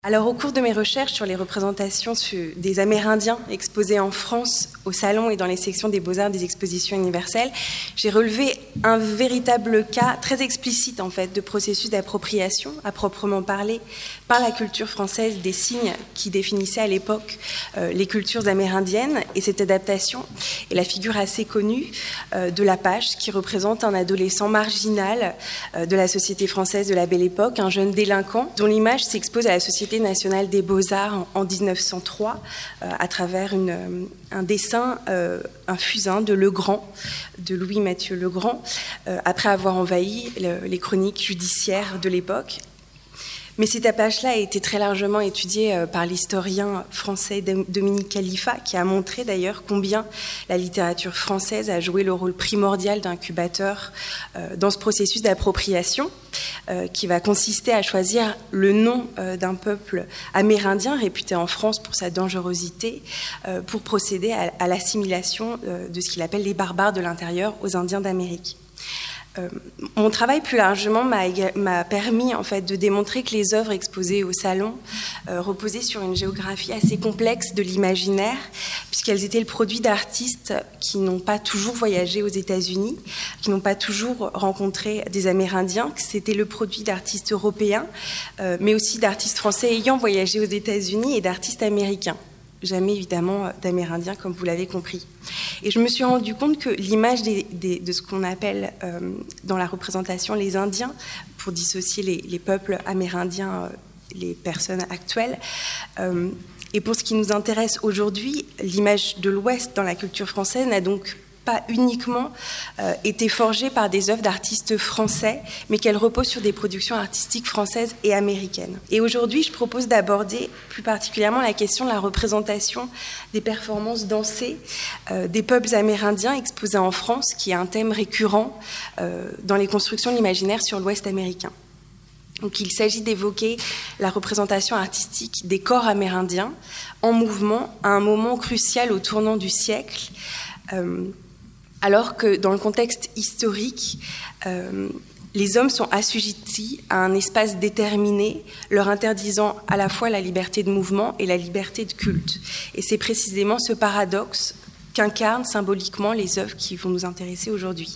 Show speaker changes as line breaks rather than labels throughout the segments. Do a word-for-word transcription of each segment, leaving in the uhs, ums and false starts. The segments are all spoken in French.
Alors, au cours de mes recherches sur les représentations des Amérindiens exposées en France, au Salon et dans les sections des Beaux-Arts des expositions universelles, j'ai relevé un véritable cas très explicite, en fait, de processus d'appropriation, à proprement parler, par la culture française des signes qui définissaient à l'époque euh, les cultures amérindiennes. Et cette adaptation est la figure assez connue euh, de Lapage, qui représente un adolescent marginal euh, de la société française de la Belle Époque, un jeune délinquant, dont l'image s'expose à la Société nationale des Beaux-Arts en dix-neuf cent trois euh, à travers une, un dessin, euh, un fusain de Legrand, de Louis-Mathieu Legrand, euh, après avoir envahi le, les chroniques judiciaires de l'époque. Mais cet tapage-là a été très largement étudié euh, par l'historien français Dominique Khalifa, qui a montré d'ailleurs combien la littérature française a joué le rôle primordial d'incubateur euh, dans ce processus d'appropriation, euh, qui va consister à choisir le nom euh, d'un peuple amérindien réputé en France pour sa dangerosité, euh, pour procéder à, à l'assimilation euh, de ce qu'il appelle les barbares de l'intérieur aux Indiens d'Amérique. Euh, mon travail plus largement m'a, m'a permis en fait de démontrer que les œuvres exposées au salon euh, reposaient sur une géographie assez complexe de l'imaginaire, puisqu'elles étaient le produit d'artistes qui n'ont pas toujours voyagé aux États-Unis, qui n'ont pas toujours rencontré des Amérindiens, que c'était le produit d'artistes européens, euh, mais aussi d'artistes français ayant voyagé aux États-Unis et d'artistes américains. Jamais évidemment d'Amérindiens, comme vous l'avez compris. Et je me suis rendu compte que l'image des, des, de ce qu'on appelle euh, dans la représentation les Indiens, pour dissocier les, les peuples amérindiens, euh, les personnes actuelles, euh, et pour ce qui nous intéresse aujourd'hui, l'image de l'Ouest dans la culture française n'a donc pas uniquement euh, été forgée par des œuvres d'artistes français, mais qu'elle repose sur des productions artistiques françaises et américaines. Et aujourd'hui, je propose d'aborder plus particulièrement la question de la représentation des performances dansées euh, des peuples amérindiens exposés en France, qui est un thème récurrent euh, dans les constructions de l'imaginaire sur l'Ouest américain. Donc, il s'agit d'évoquer la représentation artistique des corps amérindiens en mouvement à un moment crucial au tournant du siècle, euh, alors que dans le contexte historique, euh, les hommes sont assujettis à un espace déterminé, leur interdisant à la fois la liberté de mouvement et la liberté de culte. Et c'est précisément ce paradoxe qu'incarnent symboliquement les œuvres qui vont nous intéresser aujourd'hui.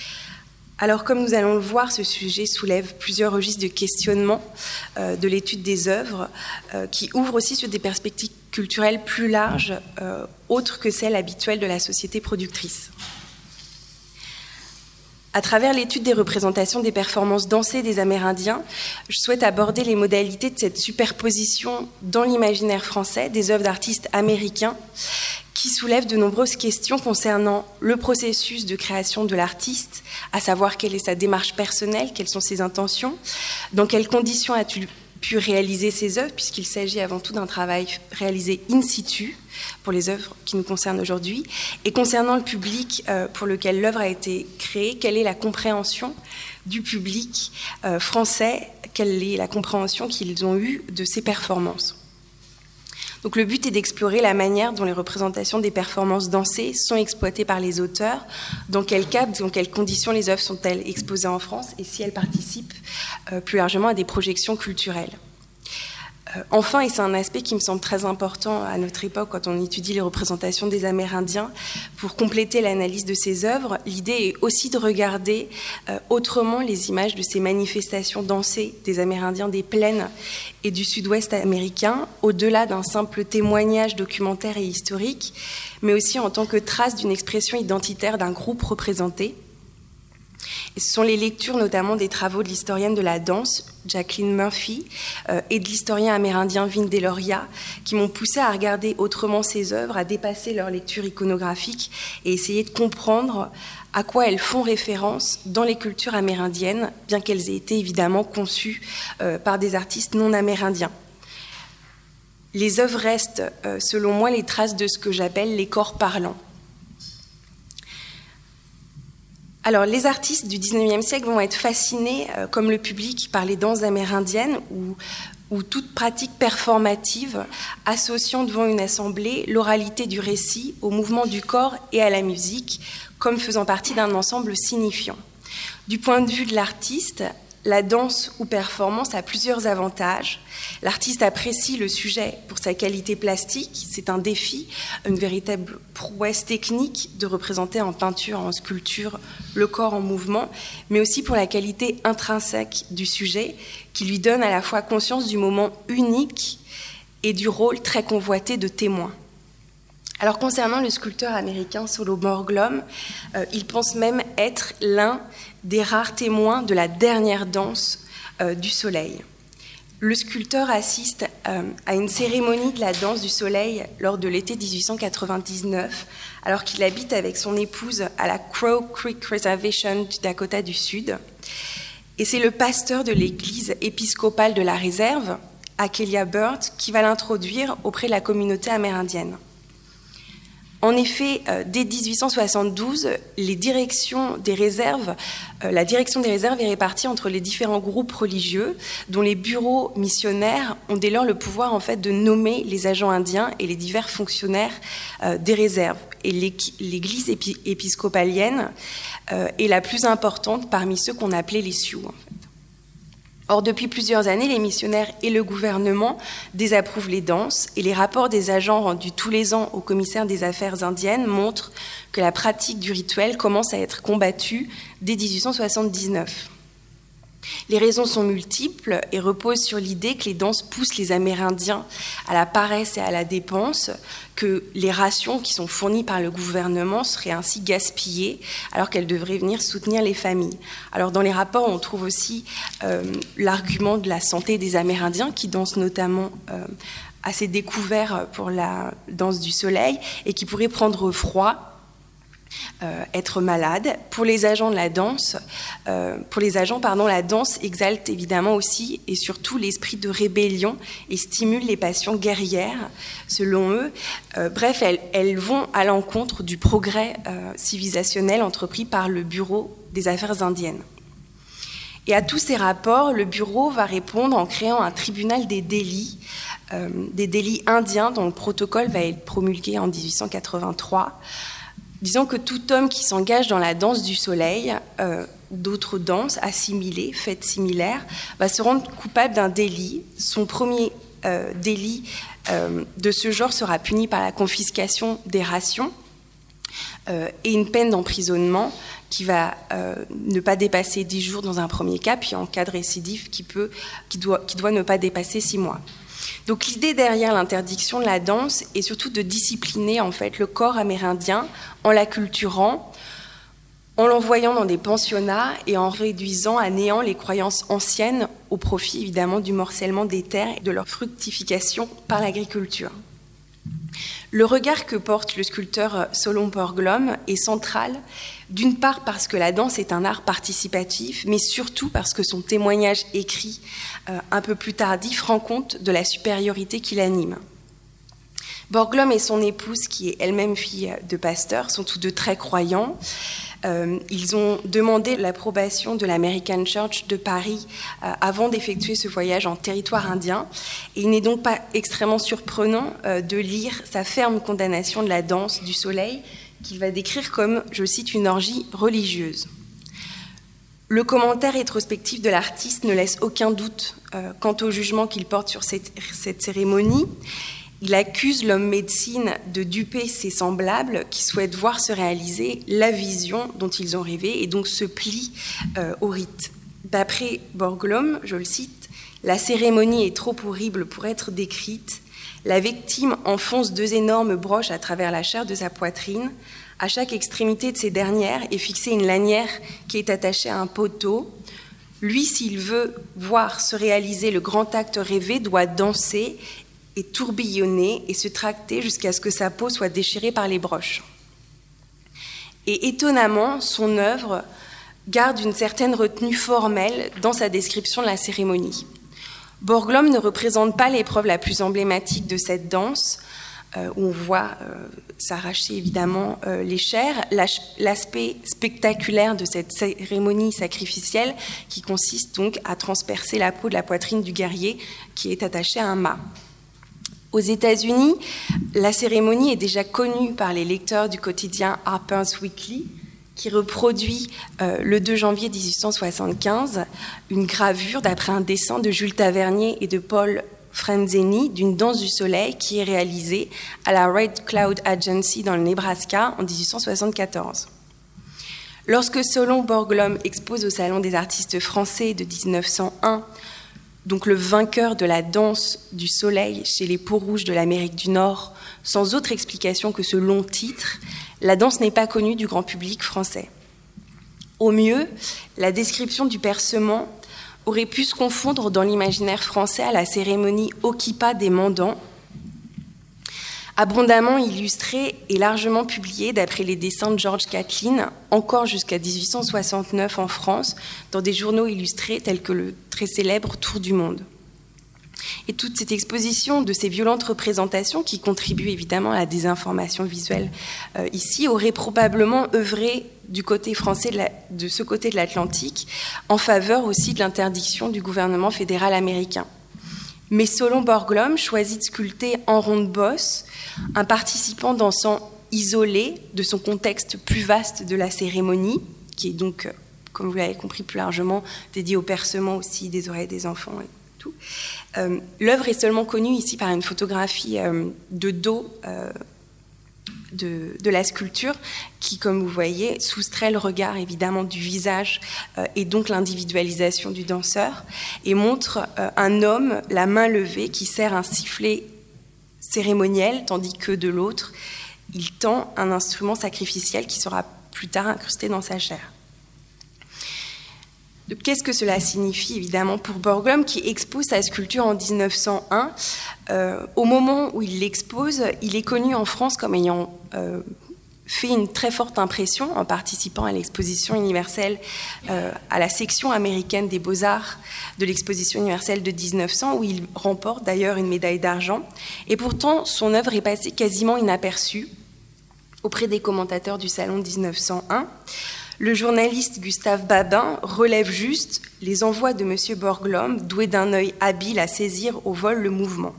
Alors, comme nous allons le voir, ce sujet soulève plusieurs registres de questionnement euh, de l'étude des œuvres, euh, qui ouvrent aussi sur des perspectives culturelles plus larges, euh, autres que celles habituelles de la société productrice. À travers l'étude des représentations des performances dansées des Amérindiens, je souhaite aborder les modalités de cette superposition dans l'imaginaire français des œuvres d'artistes américains qui soulèvent de nombreuses questions concernant le processus de création de l'artiste, à savoir quelle est sa démarche personnelle, quelles sont ses intentions, dans quelles conditions a-t-il pu réaliser ses œuvres, puisqu'il s'agit avant tout d'un travail réalisé in situ pour les œuvres qui nous concernent aujourd'hui, et concernant le public euh, pour lequel l'œuvre a été créée, quelle est la compréhension du public euh, français, quelle est la compréhension qu'ils ont eue de ces performances. Donc le but est d'explorer la manière dont les représentations des performances dansées sont exploitées par les auteurs, dans quel cadre, dans quelles conditions les œuvres sont-elles exposées en France et si elles participent euh, plus largement à des projections culturelles. Euh, enfin, et c'est un aspect qui me semble très important à notre époque quand on étudie les représentations des Amérindiens, pour compléter l'analyse de ces œuvres, l'idée est aussi de regarder euh, autrement les images de ces manifestations dansées des Amérindiens des plaines et du sud-ouest américain, au-delà d'un simple témoignage documentaire et historique, mais aussi en tant que trace d'une expression identitaire d'un groupe représenté. Et ce sont les lectures notamment des travaux de l'historienne de la danse, Jacqueline Murphy, euh, et de l'historien amérindien Vin Deloria, qui m'ont poussé à regarder autrement ces œuvres, à dépasser leur lecture iconographique et essayer de comprendre à quoi elles font référence dans les cultures amérindiennes, bien qu'elles aient été évidemment conçues euh, par des artistes non amérindiens. Les œuvres restent, euh, selon moi, les traces de ce que j'appelle les corps parlants. Alors, les artistes du dix-neuvième siècle vont être fascinés, euh, comme le public, par les danses amérindiennes ou, ou toute pratique performative associant devant une assemblée l'oralité du récit au mouvement du corps et à la musique, comme faisant partie d'un ensemble signifiant. Du point de vue de l'artiste, la danse ou performance a plusieurs avantages. L'artiste apprécie le sujet pour sa qualité plastique. C'est un défi, une véritable prouesse technique de représenter en peinture, en sculpture, le corps en mouvement, mais aussi pour la qualité intrinsèque du sujet qui lui donne à la fois conscience du moment unique et du rôle très convoité de témoin. Alors concernant le sculpteur américain Saul Borglum, euh, il pense même être l'un des rares témoins de la dernière danse euh, du soleil. Le sculpteur assiste euh, à une cérémonie de la danse du soleil lors de l'été dix-huit cent quatre-vingt-dix-neuf, alors qu'il habite avec son épouse à la Crow Creek Reservation du Dakota du Sud. Et c'est le pasteur de l'église épiscopale de la réserve, Akelia Bird, qui va l'introduire auprès de la communauté amérindienne. En effet, euh, dès dix-huit cent soixante-douze, les directions des réserves, euh, la direction des réserves est répartie entre les différents groupes religieux, dont les bureaux missionnaires ont dès lors le pouvoir en fait de nommer les agents indiens et les divers fonctionnaires euh, des réserves. Et l'église épi- épiscopalienne euh, est la plus importante parmi ceux qu'on appelait les Sioux. En fait. Or, depuis plusieurs années, les missionnaires et le gouvernement désapprouvent les danses et les rapports des agents rendus tous les ans au commissaire des affaires indiennes montrent que la pratique du rituel commence à être combattue dès dix-huit cent soixante-dix-neuf. Les raisons sont multiples et reposent sur l'idée que les danses poussent les Amérindiens à la paresse et à la dépense, que les rations qui sont fournies par le gouvernement seraient ainsi gaspillées alors qu'elles devraient venir soutenir les familles. Alors dans les rapports, on trouve aussi euh, l'argument de la santé des Amérindiens qui dansent notamment euh, assez découverts pour la danse du soleil et qui pourraient prendre froid. Euh, être malade. Pour les agents de la danse, euh, pour les agents, pardon, la danse exalte évidemment aussi et surtout l'esprit de rébellion et stimule les passions guerrières, selon eux. Euh, bref, elles, elles vont à l'encontre du progrès euh, civilisationnel entrepris par le Bureau des affaires indiennes. Et à tous ces rapports, le Bureau va répondre en créant un tribunal des délits, euh, des délits indiens dont le protocole va être promulgué en dix-huit cent quatre-vingt-trois. Disons que tout homme qui s'engage dans la danse du soleil, euh, d'autres danses assimilées, faites similaires, va se rendre coupable d'un délit. Son premier euh, délit euh, de ce genre sera puni par la confiscation des rations euh, et une peine d'emprisonnement qui va euh, ne pas dépasser dix jours dans un premier cas, puis en cas de récidive qui, peut, qui, doit, qui doit ne pas dépasser six mois. Donc l'idée derrière l'interdiction de la danse est surtout de discipliner en fait le corps amérindien en l'acculturant, en l'envoyant dans des pensionnats et en réduisant à néant les croyances anciennes au profit évidemment du morcellement des terres et de leur fructification par l'agriculture. Le regard que porte le sculpteur Saul Borglum est central, d'une part parce que la danse est un art participatif, mais surtout parce que son témoignage écrit euh, un peu plus tardif rend compte de la supériorité qui l'anime. Borglum et son épouse, qui est elle-même fille de pasteur, sont tous deux très croyants. Euh, ils ont demandé l'approbation de l'American Church de Paris euh, avant d'effectuer ce voyage en territoire indien. Et il n'est donc pas extrêmement surprenant euh, de lire sa ferme condamnation de la danse du soleil, qu'il va décrire comme, je cite, une orgie religieuse. Le commentaire rétrospectif de l'artiste ne laisse aucun doute euh, quant au jugement qu'il porte sur cette, cette cérémonie. Il accuse l'homme médecine de duper ses semblables qui souhaitent voir se réaliser la vision dont ils ont rêvé et donc se plient euh, au rite. D'après Borglum, je le cite, « La cérémonie est trop horrible pour être décrite. La victime enfonce deux énormes broches à travers la chair de sa poitrine. À chaque extrémité de ces dernières est fixée une lanière qui est attachée à un poteau. Lui, s'il veut voir se réaliser le grand acte rêvé, doit danser et tourbillonner et se tracter jusqu'à ce que sa peau soit déchirée par les broches. » Et étonnamment, son œuvre garde une certaine retenue formelle dans sa description de la cérémonie. Borglum ne représente pas l'épreuve la plus emblématique de cette danse, euh, où on voit euh, s'arracher évidemment euh, les chairs, l'aspect spectaculaire de cette cérémonie sacrificielle qui consiste donc à transpercer la peau de la poitrine du guerrier qui est attaché à un mât. Aux États-Unis, la cérémonie est déjà connue par les lecteurs du quotidien Harper's Weekly, qui reproduit euh, le deux janvier mille huit cent soixante-quinze une gravure d'après un dessin de Jules Tavernier et de Paul Franzeni d'une danse du soleil qui est réalisée à la Red Cloud Agency dans le Nebraska en mille huit cent soixante-quatorze. Lorsque Solon Borglum expose au Salon des artistes français de mille neuf cent un, donc le vainqueur de la danse du soleil chez les Peaux-Rouges de l'Amérique du Nord, sans autre explication que ce long titre, la danse n'est pas connue du grand public français. Au mieux, la description du percement aurait pu se confondre dans l'imaginaire français à la cérémonie Okipa des Mandans, abondamment illustrée et largement publiée d'après les dessins de George Catlin, encore jusqu'à mille huit cent soixante-neuf en France, dans des journaux illustrés tels que le très célèbre Tour du Monde. Et toute cette exposition de ces violentes représentations, qui contribuent évidemment à la désinformation visuelle euh, ici, aurait probablement œuvré du côté français de, la, de ce côté de l'Atlantique, en faveur aussi de l'interdiction du gouvernement fédéral américain. Mais Solon Borglum choisit de sculpter en ronde bosse un participant dansant isolé de son contexte plus vaste de la cérémonie, qui est donc, comme vous l'avez compris plus largement, dédié au percement aussi des oreilles des enfants et tout. Euh, l'œuvre est seulement connue ici par une photographie euh, de dos euh, de, de la sculpture qui, comme vous voyez, soustrait le regard évidemment du visage euh, et donc l'individualisation du danseur et montre euh, un homme, la main levée, qui serre un sifflet cérémoniel, tandis que de l'autre, il tend un instrument sacrificiel qui sera plus tard incrusté dans sa chair. Qu'est-ce que cela signifie, évidemment, pour Borglum, qui expose sa sculpture en mille neuf cent un. Euh, au moment où il l'expose, il est connu en France comme ayant euh, fait une très forte impression en participant à l'exposition universelle, euh, à la section américaine des Beaux-Arts de l'exposition universelle de mille neuf cents, où il remporte d'ailleurs une médaille d'argent. Et pourtant, son œuvre est passée quasiment inaperçue auprès des commentateurs du Salon de mille neuf cent un. Le journaliste Gustave Babin relève juste les envois de M. Borglum, doué d'un œil habile à saisir au vol le mouvement.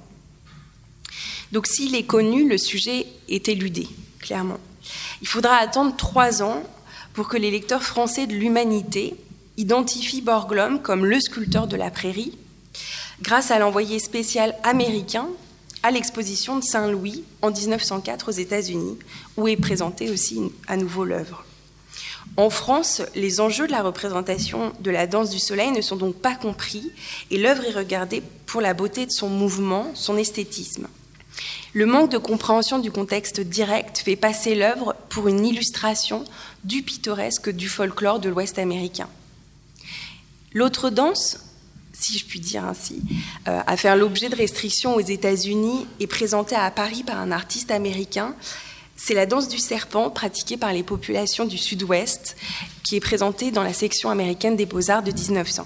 Donc s'il est connu, le sujet est éludé, clairement. Il faudra attendre trois ans pour que les lecteurs français de l'Humanité identifient Borglum comme le sculpteur de la prairie, grâce à l'envoyé spécial américain à l'exposition de Saint-Louis en mille neuf cent quatre aux États-Unis, où est présentée aussi à nouveau l'œuvre. En France, les enjeux de la représentation de la danse du soleil ne sont donc pas compris et l'œuvre est regardée pour la beauté de son mouvement, son esthétisme. Le manque de compréhension du contexte direct fait passer l'œuvre pour une illustration du pittoresque du folklore de l'Ouest américain. L'autre danse, si je puis dire ainsi, euh, à faire l'objet de restrictions aux États-Unis est présentée à Paris par un artiste américain. C'est la danse du serpent pratiquée par les populations du Sud-Ouest qui est présentée dans la section américaine des Beaux-Arts de mille neuf cents.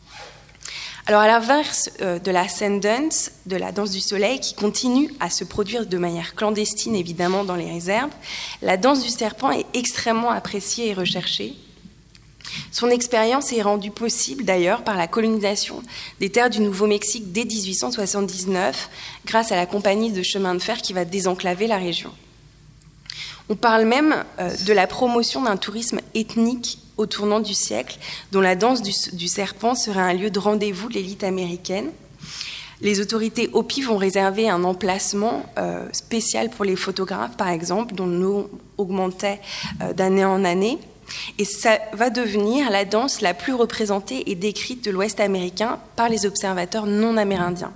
Alors à l'inverse euh, de la Sundance, de la danse du soleil, qui continue à se produire de manière clandestine évidemment dans les réserves, la danse du serpent est extrêmement appréciée et recherchée. Son expérience est rendue possible d'ailleurs par la colonisation des terres du Nouveau-Mexique dès mille huit cent soixante-dix-neuf grâce à la compagnie de chemin de fer qui va désenclaver la région. On parle même euh, de la promotion d'un tourisme ethnique au tournant du siècle, dont la danse du, du serpent serait un lieu de rendez-vous de l'élite américaine. Les autorités Hopi vont réserver un emplacement euh, spécial pour les photographes, par exemple, dont le nom augmentait euh, d'année en année. Et ça va devenir la danse la plus représentée et décrite de l'Ouest américain par les observateurs non amérindiens.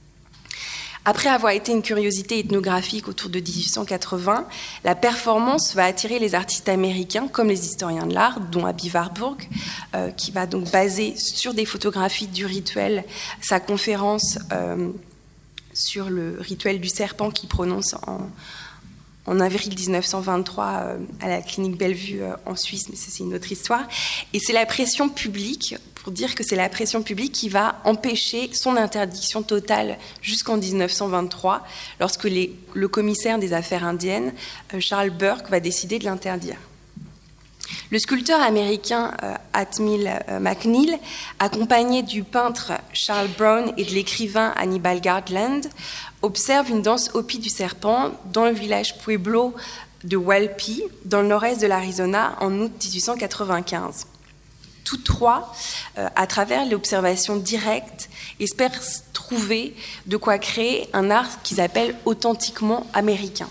Après avoir été une curiosité ethnographique autour de mille huit cent quatre-vingts, la performance va attirer les artistes américains comme les historiens de l'art, dont Aby Warburg, euh, qui va donc baser sur des photographies du rituel sa conférence euh, sur le rituel du serpent qu'il prononce en, en avril mille neuf cent vingt-trois euh, à la clinique Bellevue euh, en Suisse, mais ça c'est une autre histoire. Et c'est la pression publique, pour dire que c'est la pression publique qui va empêcher son interdiction totale jusqu'en mille neuf cent vingt-trois, lorsque les, le commissaire des affaires indiennes, euh, Charles Burke, va décider de l'interdire. Le sculpteur américain euh, Atmil euh, McNeil, accompagné du peintre Charles Brown et de l'écrivain Hannibal Garland, observe une danse Hopi du serpent dans le village Pueblo de Walpi, dans le nord-est de l'Arizona, en août dix-huit cent quatre-vingt-quinze. Tous trois, euh, à travers l'observation directe, espèrent trouver de quoi créer un art qu'ils appellent authentiquement américain.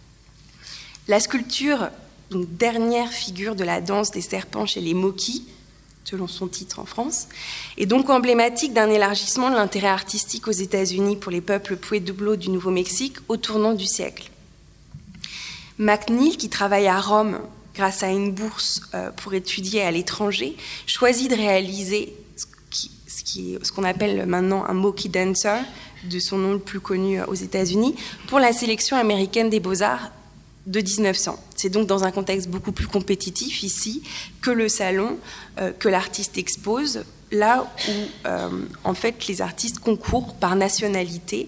La sculpture, donc dernière figure de la danse des serpents chez les Moquis, selon son titre en France, est donc emblématique d'un élargissement de l'intérêt artistique aux États-Unis pour les peuples pueblo du Nouveau-Mexique au tournant du siècle. McNeill, qui travaille à Rome grâce à une bourse pour étudier à l'étranger, choisit de réaliser ce, qui, ce, qui, ce qu'on appelle maintenant un Moqui Dancer, de son nom le plus connu aux États-Unis, pour la sélection américaine des beaux-arts de dix-neuf cents. C'est donc dans un contexte beaucoup plus compétitif ici que le salon, euh, que l'artiste expose, là où euh, en fait les artistes concourent par nationalité.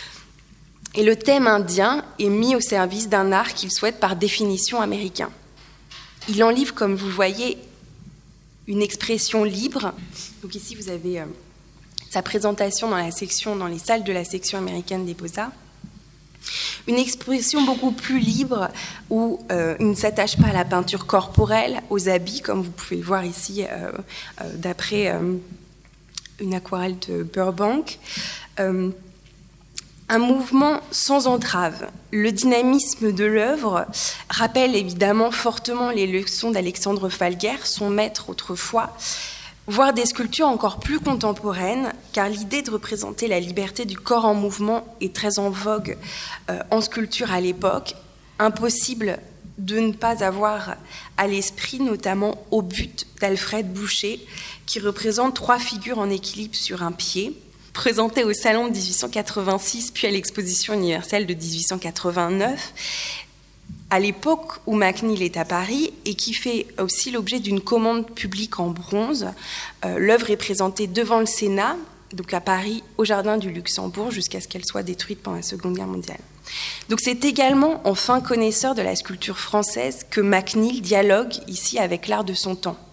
Et le thème indien est mis au service d'un art qu'il souhaite par définition américain. Il en livre, comme vous le voyez, une expression libre. Donc ici, vous avez euh, sa présentation dans la section, dans les salles de la section américaine des Beaux-Arts. Une expression beaucoup plus libre où euh, il ne s'attache pas à la peinture corporelle, aux habits, comme vous pouvez le voir ici, euh, euh, d'après euh, une aquarelle de Burbank. Euh, Un mouvement sans entrave. Le dynamisme de l'œuvre rappelle évidemment fortement les leçons d'Alexandre Falguer, son maître autrefois, voire des sculptures encore plus contemporaines, car l'idée de représenter la liberté du corps en mouvement est très en vogue euh, en sculpture à l'époque. Impossible de ne pas avoir à l'esprit, notamment Au but d'Alfred Boucher, qui représente trois figures en équilibre sur un pied, présenté au Salon de dix-huit cent quatre-vingt-six, puis à l'Exposition universelle de dix-huit cent quatre-vingt-neuf, à l'époque où McNeill est à Paris, et qui fait aussi l'objet d'une commande publique en bronze. Euh, l'œuvre est présentée devant le Sénat, donc à Paris, au Jardin du Luxembourg, jusqu'à ce qu'elle soit détruite pendant la Seconde Guerre mondiale. Donc c'est également en fin connaisseur de la sculpture française que McNeill dialogue ici avec l'art de son temps.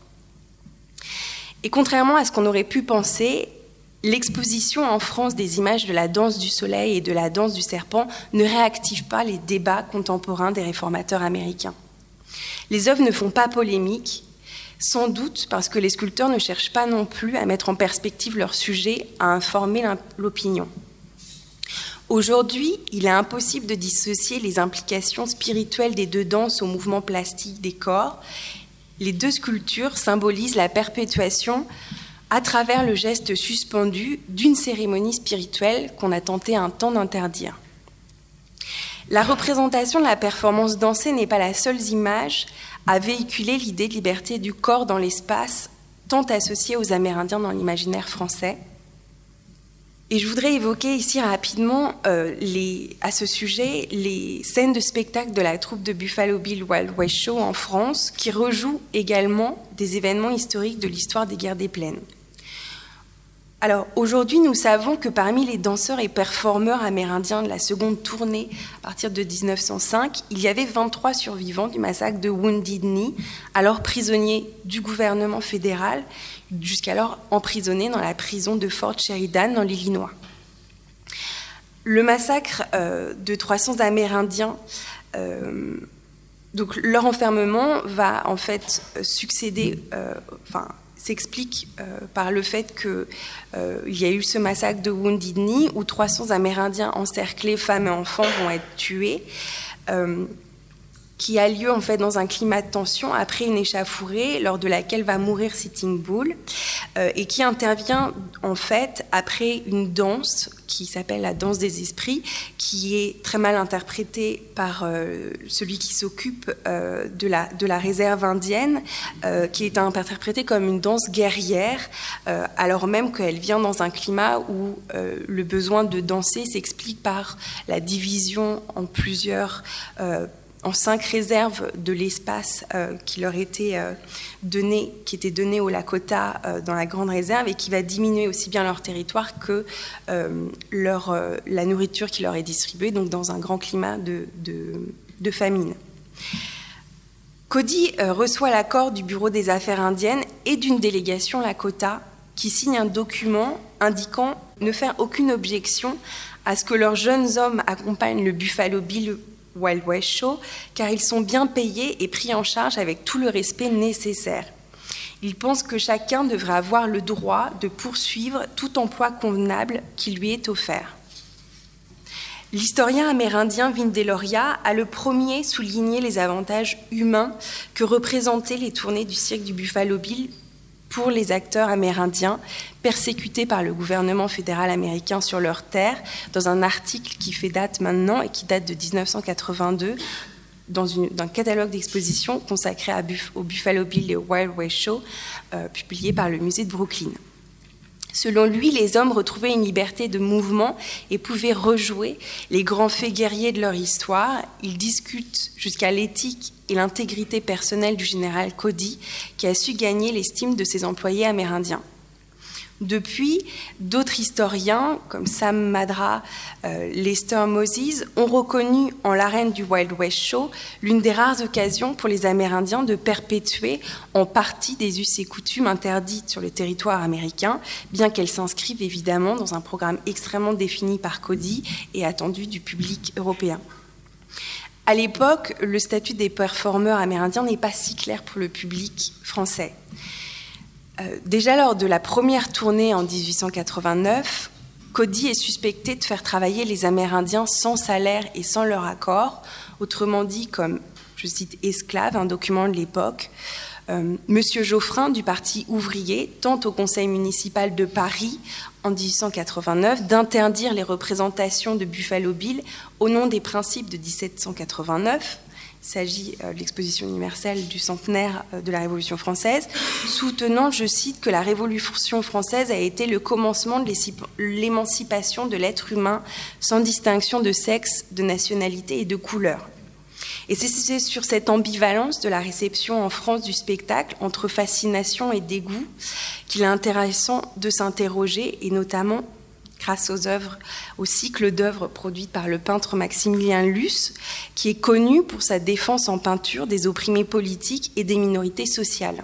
Et contrairement à ce qu'on aurait pu penser, l'exposition en France des images de la danse du soleil et de la danse du serpent ne réactive pas les débats contemporains des réformateurs américains. Les œuvres ne font pas polémique, sans doute parce que les sculpteurs ne cherchent pas non plus à mettre en perspective leur sujet, à informer l'opinion. Aujourd'hui, il est impossible de dissocier les implications spirituelles des deux danses au mouvement plastique des corps. Les deux sculptures symbolisent la perpétuation à travers le geste suspendu d'une cérémonie spirituelle qu'on a tenté un temps d'interdire. La représentation de la performance dansée n'est pas la seule image à véhiculer l'idée de liberté du corps dans l'espace, tant associée aux Amérindiens dans l'imaginaire français. Et je voudrais évoquer ici rapidement, euh, les, à ce sujet, les scènes de spectacle de la troupe de Buffalo Bill Wild West Show en France, qui rejoue également des événements historiques de l'histoire des guerres des plaines. Alors aujourd'hui, nous savons que parmi les danseurs et performeurs amérindiens de la seconde tournée à partir de dix-neuf cent cinq, il y avait vingt-trois survivants du massacre de Wounded Knee, alors prisonniers du gouvernement fédéral, jusqu'alors emprisonnés dans la prison de Fort Sheridan dans l'Illinois. Le massacre euh, de trois cents Amérindiens, euh, donc leur enfermement va en fait succéder, euh, enfin s'explique euh, par le fait qu'il euh, y a eu ce massacre de Wounded Knee où trois cents Amérindiens encerclés, femmes et enfants, vont être tués, euh, qui a lieu en fait dans un climat de tension après une échauffourée lors de laquelle va mourir Sitting Bull, euh, et qui intervient en fait après une danse qui s'appelle la danse des esprits, qui est très mal interprétée par euh, celui qui s'occupe euh, de, la, de la réserve indienne, euh, qui est interprétée comme une danse guerrière, euh, alors même qu'elle vient dans un climat où euh, le besoin de danser s'explique par la division en plusieurs euh, en cinq réserves de l'espace euh, qui leur était euh, donné, qui était donné au Lakota euh, dans la grande réserve, et qui va diminuer aussi bien leur territoire que euh, leur, euh, la nourriture qui leur est distribuée, donc dans un grand climat de, de, de famine. Cody euh, reçoit l'accord du Bureau des Affaires indiennes et d'une délégation Lakota qui signe un document indiquant ne faire aucune objection à ce que leurs jeunes hommes accompagnent le Buffalo Bill Wild West Show, car ils sont bien payés et pris en charge avec tout le respect nécessaire. Il pense que chacun devrait avoir le droit de poursuivre tout emploi convenable qui lui est offert. L'historien amérindien Vin Deloria a le premier souligné les avantages humains que représentaient les tournées du cirque du Buffalo Bill pour les acteurs amérindiens persécutés par le gouvernement fédéral américain sur leur terre, dans un article qui fait date maintenant et qui date de dix-neuf cent quatre-vingt-deux, dans, une, dans un catalogue d'expositions consacré à Buff, au Buffalo Bill et au Wild West Show, euh, publié par le musée de Brooklyn. Selon lui, les hommes retrouvaient une liberté de mouvement et pouvaient rejouer les grands faits guerriers de leur histoire. Ils discutent jusqu'à l'éthique et l'intégrité personnelle du général Cody, qui a su gagner l'estime de ses employés amérindiens. Depuis, d'autres historiens, comme Sam Madra, euh, Lester Moses, ont reconnu en l'arène du Wild West Show l'une des rares occasions pour les Amérindiens de perpétuer en partie des us et coutumes interdites sur le territoire américain, bien qu'elles s'inscrivent évidemment dans un programme extrêmement défini par Cody et attendu du public européen. À l'époque, le statut des performeurs amérindiens n'est pas si clair pour le public français. Euh, déjà lors de la première tournée en dix-huit cent quatre-vingt-neuf, Cody est suspecté de faire travailler les Amérindiens sans salaire et sans leur accord, autrement dit comme, je cite, esclaves, un document de l'époque. Euh, Monsieur Geoffrin du Parti ouvrier tente au Conseil municipal de Paris en dix-huit cent quatre-vingt-neuf d'interdire les représentations de Buffalo Bill au nom des principes de dix-sept cent quatre-vingt-neuf. Il s'agit de l'exposition universelle du centenaire de la Révolution française, soutenant, je cite, que la Révolution française a été le commencement de l'émancipation de l'être humain sans distinction de sexe, de nationalité et de couleur. Et c'est sur cette ambivalence de la réception en France du spectacle, entre fascination et dégoût, qu'il est intéressant de s'interroger, et notamment grâce aux œuvres, au cycle d'œuvres produites par le peintre Maximilien Luce, qui est connu pour sa défense en peinture des opprimés politiques et des minorités sociales.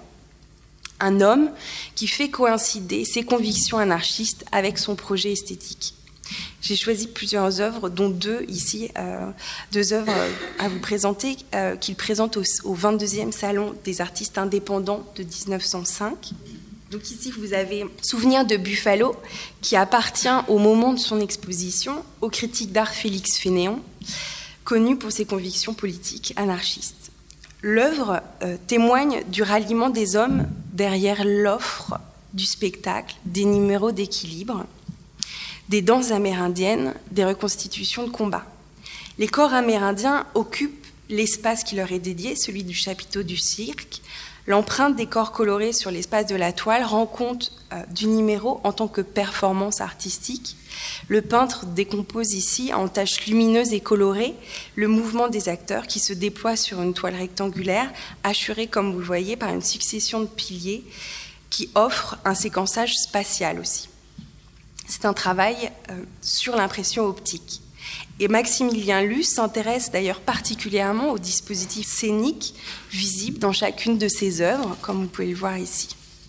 Un homme qui fait coïncider ses convictions anarchistes avec son projet esthétique. J'ai choisi plusieurs œuvres, dont deux ici, euh, deux œuvres à vous présenter, euh, qu'il présente au, au vingt-deuxième Salon des artistes indépendants de dix-neuf cent cinq. Donc ici, vous avez Souvenir de Buffalo, qui appartient au moment de son exposition au critique d'art Félix Fénéon, connu pour ses convictions politiques anarchistes. L'œuvre euh, témoigne du ralliement des hommes derrière l'offre du spectacle, des numéros d'équilibre, des danses amérindiennes, des reconstitutions de combat. Les corps amérindiens occupent l'espace qui leur est dédié, celui du chapiteau du cirque. L'empreinte des corps colorés sur l'espace de la toile rend compte euh, du numéro en tant que performance artistique. Le peintre décompose ici en taches lumineuses et colorées le mouvement des acteurs qui se déploient sur une toile rectangulaire, assurée, comme vous le voyez, par une succession de piliers qui offrent un séquençage spatial aussi. C'est un travail euh, sur l'impression optique. Et Maximilien Luce s'intéresse d'ailleurs particulièrement aux dispositifs scéniques visibles dans chacune de ses œuvres, comme vous pouvez le voir ici.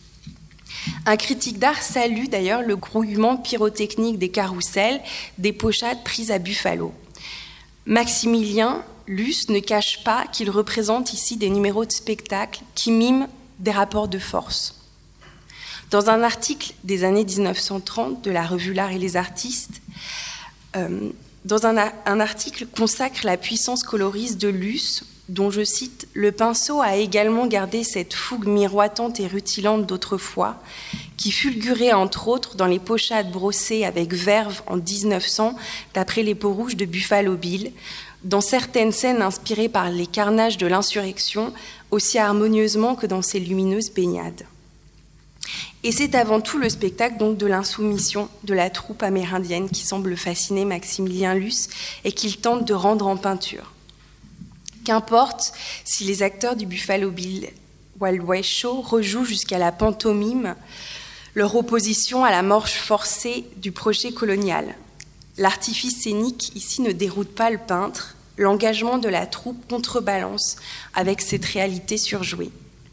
Un critique d'art salue d'ailleurs le grouillement pyrotechnique des carrousels, des pochades prises à Buffalo. Maximilien Luce ne cache pas qu'il représente ici des numéros de spectacle qui miment des rapports de force. Dans un article des années dix-neuf cent trente de la revue L'Art et les artistes, euh, dans un, un article consacre la puissance coloriste de Luce, dont je cite « Le pinceau a également gardé cette fougue miroitante et rutilante d'autrefois, qui fulgurait entre autres dans les pochades brossées avec verve en dix-neuf cents d'après les peaux rouges de Buffalo Bill, dans certaines scènes inspirées par les carnages de l'insurrection, aussi harmonieusement que dans ses lumineuses baignades. » Et c'est avant tout le spectacle donc de l'insoumission de la troupe amérindienne qui semble fasciner Maximilien Luce et qu'il tente de rendre en peinture. Qu'importe si les acteurs du Buffalo Bill Wild West Show rejouent jusqu'à la pantomime leur opposition à la marche forcée du projet colonial. L'artifice scénique ici ne déroute pas le peintre, l'engagement de la troupe contrebalance avec cette réalité surjouée.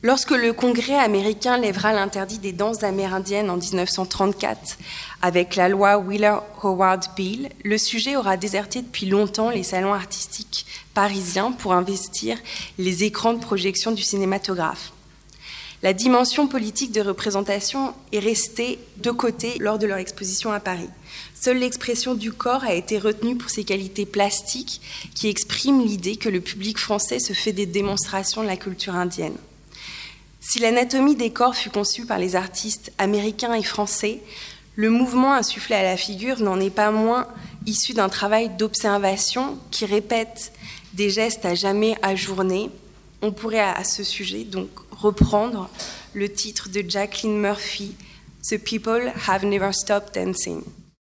Lorsque le Congrès américain lèvera l'interdit des danses amérindiennes en dix-neuf cent trente-quatre avec la loi Wheeler-Howard Bill, le sujet aura déserté depuis longtemps les salons artistiques parisiens pour investir les écrans de projection du cinématographe. La dimension politique de représentation est restée de côté lors de leur exposition à Paris. Seule l'expression du corps a été retenue pour ses qualités plastiques qui expriment l'idée que le public français se fait des démonstrations de la culture indienne. Si l'anatomie des corps fut conçue par les artistes américains et français, le mouvement insufflé à la figure n'en est pas moins issu d'un travail d'observation qui répète des gestes à jamais ajournés. On pourrait à ce sujet donc reprendre le titre de Jacqueline Murphy, « The people have never stopped dancing ».